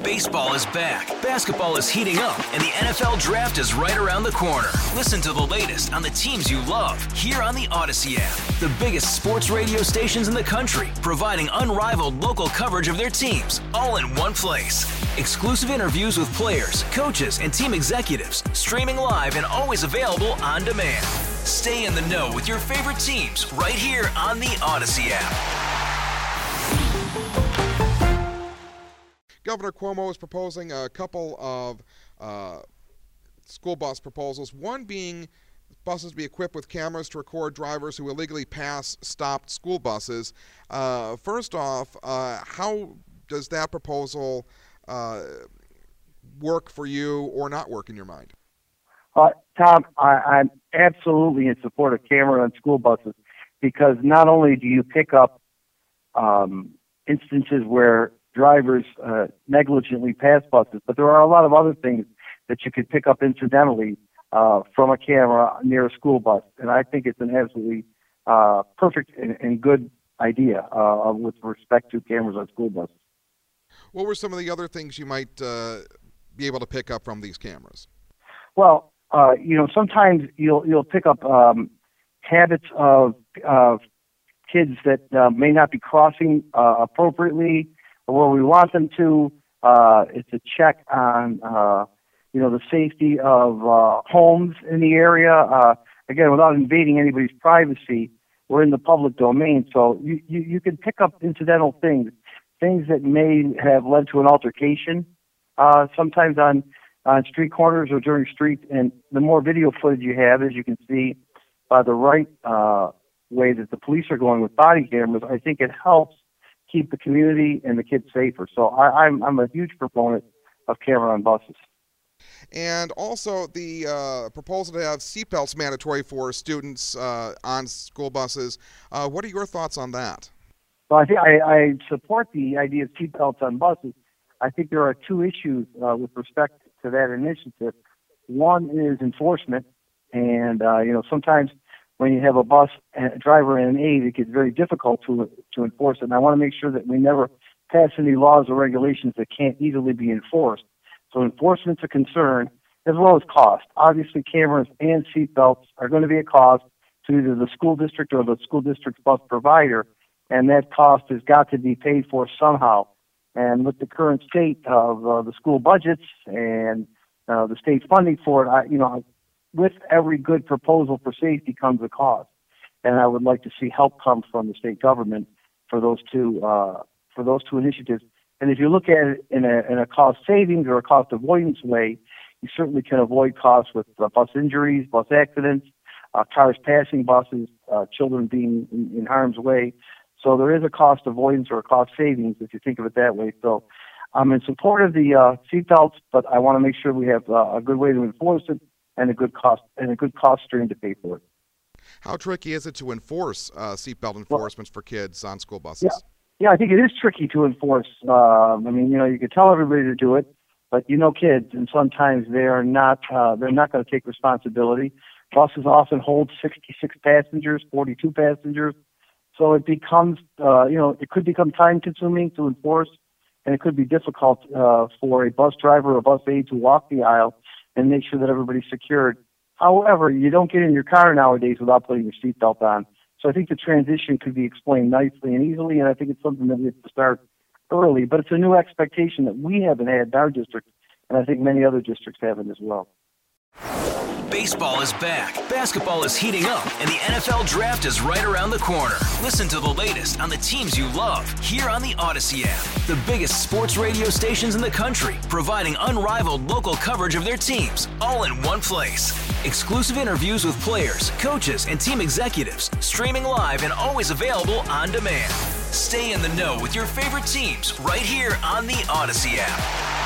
Baseball is back, basketball is heating up, and the NFL Draft is right around the corner. Listen to the latest on the teams you love here on the Odyssey app. The biggest sports radio stations in the country, providing unrivaled local coverage of their teams, all in one place. Exclusive interviews with players, coaches, and team executives, streaming live and always available on demand. Stay in the know with your favorite teams right here on the Odyssey app. Governor Cuomo is proposing a couple of school bus proposals, one being buses be equipped with cameras to record drivers who illegally pass stopped school buses. First off, how does that proposal work for you or not work in your mind? Tom, I'm absolutely in support of camera on school buses, because not only do you pick up instances where drivers negligently pass buses, but there are a lot of other things that you could pick up incidentally from a camera near a school bus. And I think it's an absolutely perfect and good idea with respect to cameras on school buses. What were some of the other things you might be able to pick up from these cameras? Well, sometimes you'll pick up habits of kids that may not be crossing appropriately where we want them to. It's a check on, the safety of homes in the area. Again, without invading anybody's privacy, we're in the public domain, so you can pick up incidental things that may have led to an altercation, sometimes on street corners or during streets. And the more video footage you have, as you can see by the right way that the police are going with body cameras, I think it helps keep the community and the kids safer. So I'm a huge proponent of camera on buses. And also the proposal to have seatbelts mandatory for students on school buses. What are your thoughts on that? Well, I think I support the idea of seatbelts on buses. I think there are two issues with respect to that initiative. One is enforcement, and sometimes when you have a bus and a driver and an aide, it gets very difficult to enforce it. And I want to make sure that we never pass any laws or regulations that can't easily be enforced. So enforcement's a concern, as well as cost. Obviously, cameras and seatbelts are going to be a cost to either the school district or the school district's bus provider, and that cost has got to be paid for somehow. And with the current state of the school budgets and the state funding for it, with every good proposal for safety comes a cost, and I would like to see help come from the state government for those two initiatives. And if you look at it in a cost savings or a cost avoidance way, you certainly can avoid costs with bus injuries, bus accidents, cars passing buses, children being in harm's way. So there is a cost avoidance or a cost savings if you think of it that way. So I'm in support of the seatbelts, but I want to make sure we have a good way to enforce it and a good cost stream to pay for it. How tricky is it to enforce seatbelt enforcements for kids on school buses? Yeah, I think it is tricky to enforce. You could tell everybody to do it, but kids, and sometimes they're not going to take responsibility. Buses often hold 66 passengers, 42 passengers, so it becomes, it could become time-consuming to enforce, and it could be difficult for a bus driver or a bus aide to walk the aisle and make sure that everybody's secured. However, you don't get in your car nowadays without putting your seatbelt on. So I think the transition could be explained nicely and easily, and I think it's something that we have to start early. But it's a new expectation that we haven't had in our district, and I think many other districts haven't as well. Baseball is back, basketball is heating up, and the NFL Draft is right around the corner. Listen to the latest on the teams you love here on the Odyssey app. The biggest sports radio stations in the country, providing unrivaled local coverage of their teams, all in one place. Exclusive interviews with players, coaches, and team executives, streaming live and always available on demand. Stay in the know with your favorite teams right here on the Odyssey app.